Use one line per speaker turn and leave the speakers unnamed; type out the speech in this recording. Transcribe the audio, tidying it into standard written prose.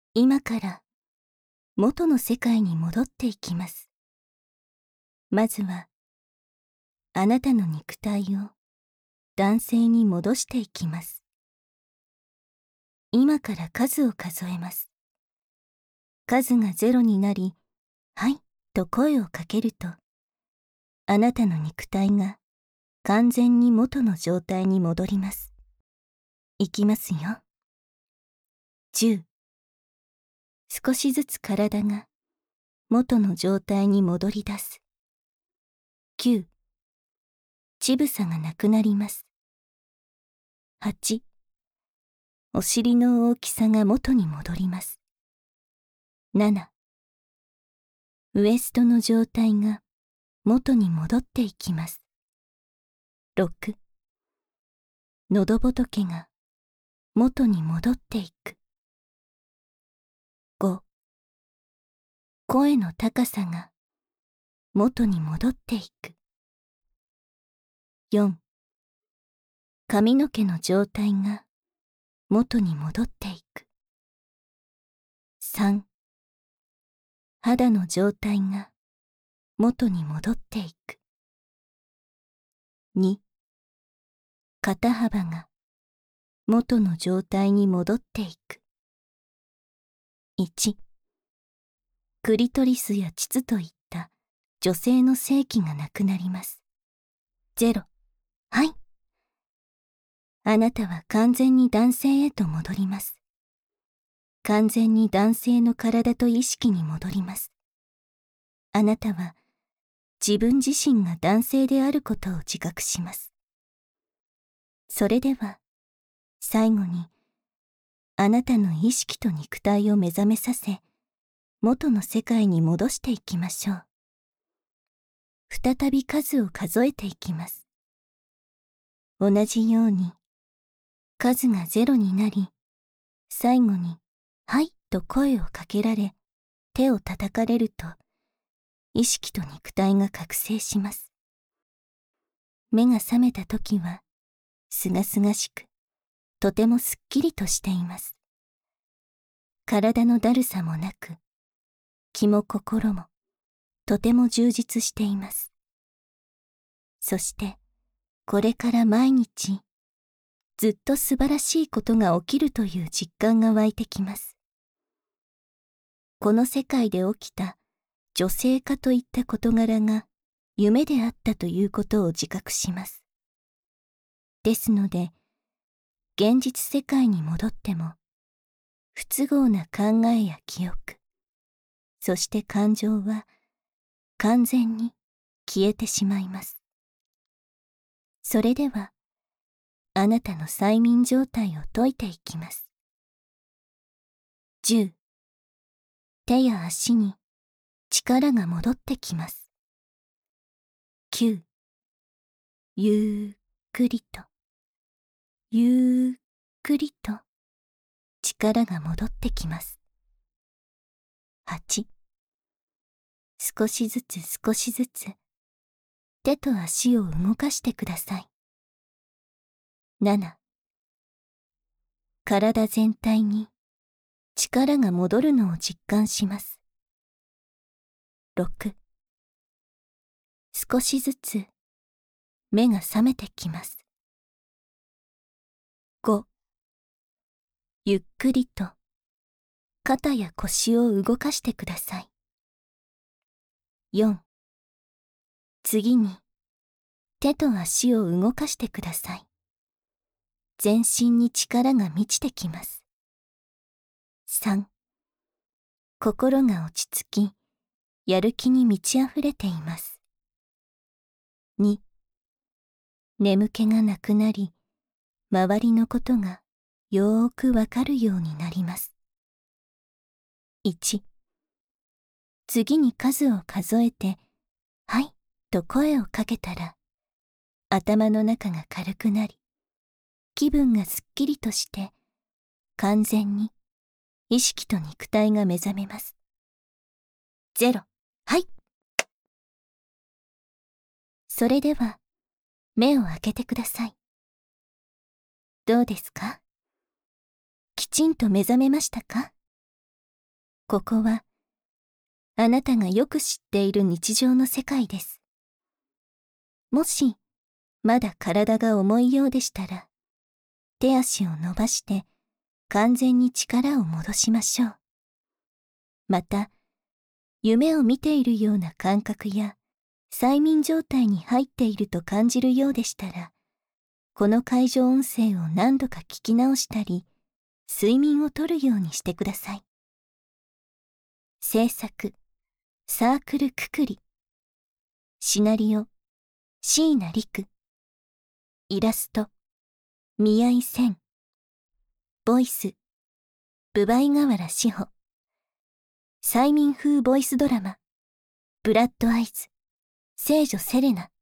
今から元の世界に戻っていきます。まずは、あなたの肉体を男性に戻していきます。今から数を数えます。数が0になり、はいと声をかけると、あなたの肉体が完全に元の状態に戻ります。いきますよ。10。少しずつ体が元の状態に戻り出す。9。乳房がなくなります。8。お尻の大きさが元に戻ります。7。ウエストの状態が元に戻っていきます。6。喉仏が元に戻っていく。5。声の高さが元に戻っていく。4。髪の毛の状態が元に戻っていく。3。肌の状態が元に戻っていく。2。肩幅が元の状態に戻っていく。1。クリトリスや膣といった女性の性器がなくなります。0。はい。あなたは完全に男性へと戻ります。完全に男性の体と意識に戻ります。あなたは自分自身が男性であることを自覚します。それでは、最後に、あなたの意識と肉体を目覚めさせ、元の世界に戻していきましょう。再び数を数えていきます。同じように、数が0になり、最後に、はいと声をかけられ、手を叩かれると、意識と肉体が覚醒します。目が覚めたときは、すがすがしく、とてもすっきりとしています。体のだるさもなく、気も心も、とても充実しています。そして、これから毎日、ずっと素晴らしいことが起きるという実感が湧いてきます。この世界で起きた女性化といった事柄が夢であったということを自覚します。ですので、現実世界に戻っても、不都合な考えや記憶、そして感情は完全に消えてしまいます。それでは、あなたの催眠状態を解いていきます。10、手や足に力が戻ってきます。9、ゆっくりと、ゆっくりと力が戻ってきます。8、少しずつ少しずつ手と足を動かしてください。7、体全体に力が戻るのを実感します。6、少しずつ目が覚めてきます。5、ゆっくりと肩や腰を動かしてください。4、次に手と足を動かしてください。全身に力が満ちてきます。3、心が落ち着き、やる気に満ち溢れています。2、眠気がなくなり、周りのことがよーくわかるようになります。1、次に数を数えて、はいと声をかけたら、頭の中が軽くなり、気分がすっきりとして、完全に意識と肉体が目覚めます。0、はい。それでは、目を開けてください。どうですか？きちんと目覚めましたか？ ここは、あなたがよく知っている日常の世界です。もし、まだ体が重いようでしたら、手足を伸ばして完全に力を戻しましょう。また、夢を見ているような感覚や催眠状態に入っていると感じるようでしたら、この会場音声を何度か聞き直したり、睡眠をとるようにしてください。制作、サークルくくり。シナリオ、椎名陸。イラスト、宮井千。ボイス、分倍河原志保。催眠風ボイスドラマ、ブラッドアイズ、聖女セレナ。